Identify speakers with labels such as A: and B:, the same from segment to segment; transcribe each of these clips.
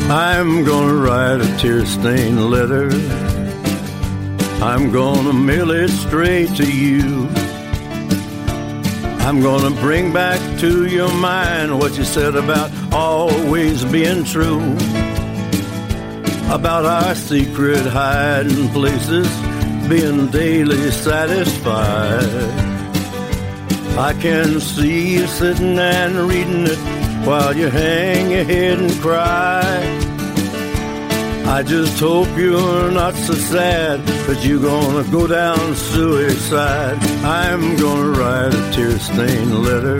A: I'm gonna write a tear-stained letter. I'm gonna mail it straight to you. I'm gonna bring back to your mind what you said about always being true, about our secret hiding places being daily satisfied. I can see you sitting and reading it while you hang your head and cry. I just hope you're not so sad that you're gonna go down suicide. I'm gonna write a tear-stained letter,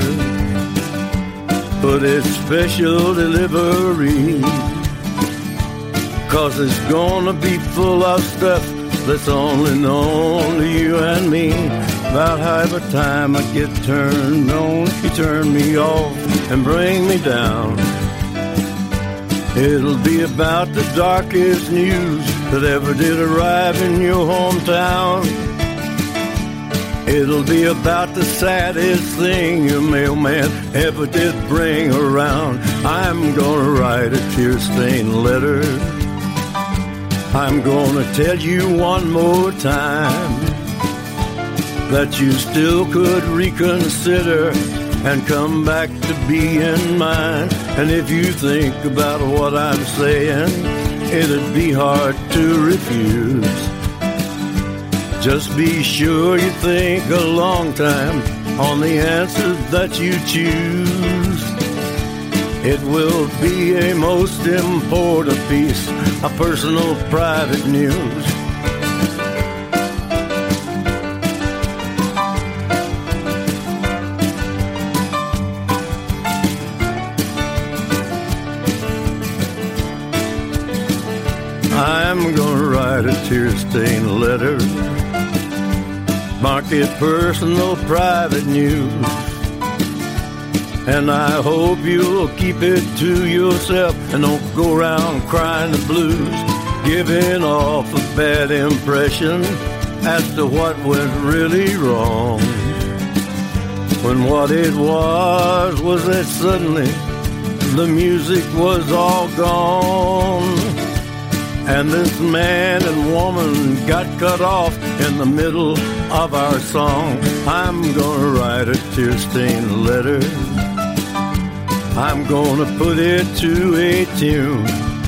A: put it special delivery, 'cause it's gonna be full of stuff that's only known to you and me. About half the time I get turned on, you turn me off and bring me down. It'll be about the darkest news that ever did arrive in your hometown. It'll be about the saddest thing your mailman ever did bring around. I'm gonna write a tear-stained letter. I'm gonna tell you one more time that you still could reconsider and come back to being mine. And if you think about what I'm saying, it'd be hard to refuse. Just be sure you think a long time on the answer that you choose. It will be a most important piece of personal private news. I'm gonna write a tear-stained letter, mark it personal private news, and I hope you'll keep it to yourself and don't go around crying the blues, giving off a bad impression as to what went really wrong, when what it was that suddenly the music was all gone. And this man and woman got cut off in the middle of our song. I'm gonna write a tear-stained letter. I'm gonna put it to a tune.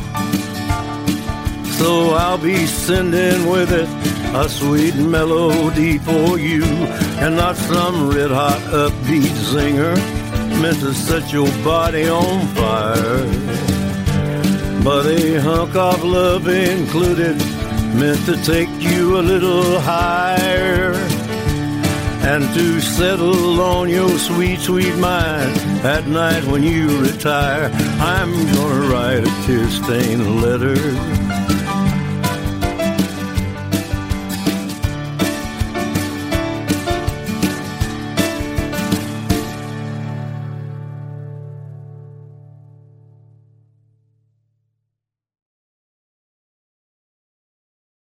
A: So I'll be sending with it a sweet melody for you, and not some red-hot upbeat singer meant to set your body on fire, but a hunk of love included, meant to take you a little higher, and to settle on your sweet, sweet mind at night when you retire. I'm gonna write a tear-stained letter.